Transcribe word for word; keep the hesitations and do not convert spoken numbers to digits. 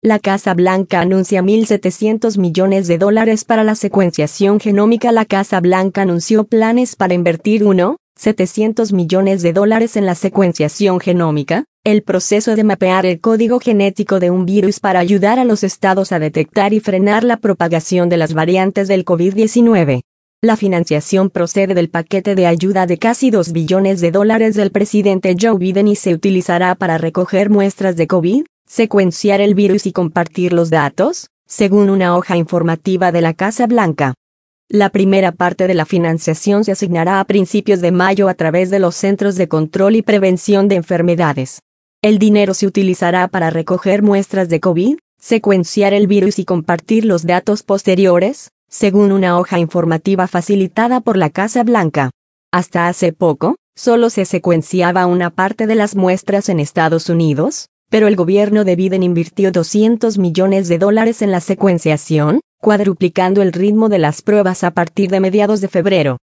La Casa Blanca anuncia mil setecientos millones de dólares para la secuenciación genómica. La Casa Blanca anunció planes para invertir uno coma setecientos millones de dólares en la secuenciación genómica, el proceso de mapear el código genético de un virus para ayudar a los estados a detectar y frenar la propagación de las variantes del COVID diecinueve. La financiación procede del paquete de ayuda de casi dos billones de dólares del presidente Joe Biden y se utilizará para recoger muestras de COVID, secuenciar el virus y compartir los datos, según una hoja informativa de la Casa Blanca. La primera parte de la financiación se asignará a principios de mayo a través de los Centros de Control y Prevención de Enfermedades. El dinero se utilizará para recoger muestras de COVID, secuenciar el virus y compartir los datos posteriores, según una hoja informativa facilitada por la Casa Blanca. Hasta hace poco, solo se secuenciaba una parte de las muestras en Estados Unidos, pero el gobierno de Biden invirtió doscientos millones de dólares en la secuenciación, cuadruplicando el ritmo de las pruebas a partir de mediados de febrero.